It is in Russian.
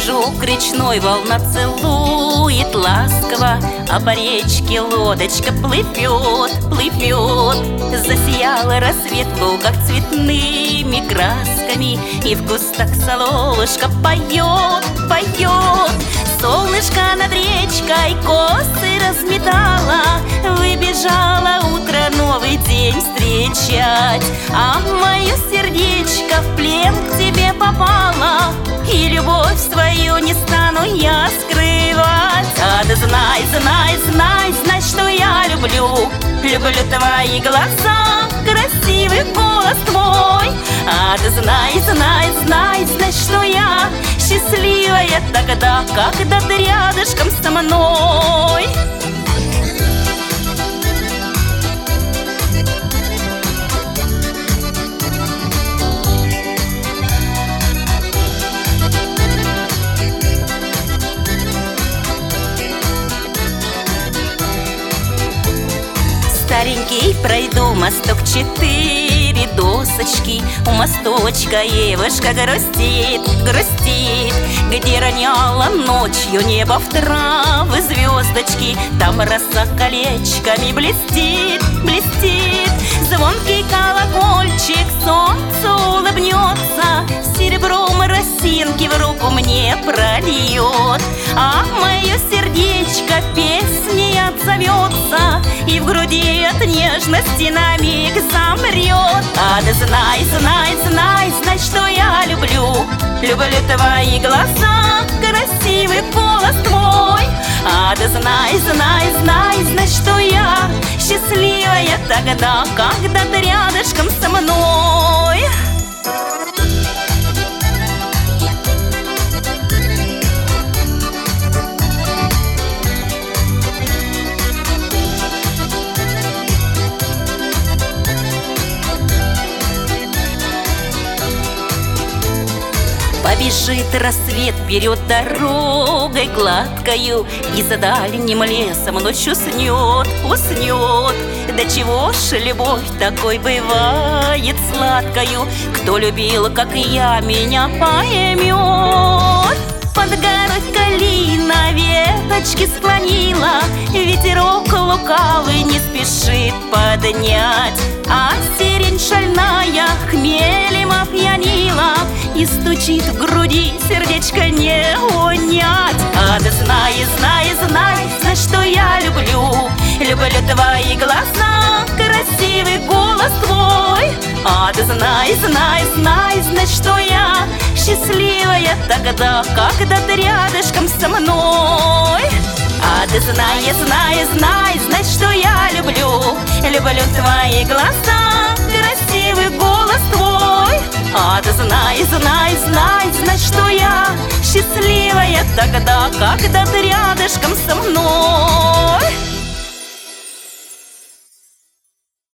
Бережок речной волна целует ласково, а по речке лодочка плывет, плывет. Засиял рассвет в лугах цветными красками, и в кустах соловушка поет, поет. Солнышко над речкой косы разметало, выбежало утро новый день встречать. А мое сердечко в плен к тебе попало, и любовь свою не стану я скрывать. А ты знай, знай, знай, знай, что я люблю. Люблю твои глаза, красивый голос твой. А ты знай, знай, знай, знай, что я счастливая тогда, когда ты рядышком со мной. Старенький пройду мосток, 4 досочки. У мосточка девушка грустит, грустит. Где роняла ночью небо в травы звездочки, там роса колечками блестит, блестит. Звонкий колокольчик солнцу улыбнется, серебром росинки в руку мне прольет. А мое сердечко песней отзовется, и в груди от нежности на миг замрет. А ты знай, знай, знай, знай, что я люблю. Люблю твои глаза, красивый голос твой. А ты знай, знай, знай, знай, что я счастливая тогда, когда ты рядышком со мной. Побежит рассвет вперед дорогой гладкою, и за дальним лесом ночью уснет, уснет. Да чего ж любовь такой бывает сладкою, кто любил, как я, меня поймет. Под горой калина веточки склонила, ветерок лукавый не спешит поднять. А сирень шальная хмелем опьянила, и стучит в груди, сердечко не унять. А ты знай, знай, знай, знай, что я люблю. Люблю твои глаза, красивый голос твой. А ты знай, знай, знай, знай, что я счастливая тогда, когда ты рядышком со мной. А ты знай, знай, знай, знай, что я люблю. Люблю твои глаза, красивый голос твой. А ты знай, знай, знай, знай, что я счастливая тогда, когда ты рядышком со мной.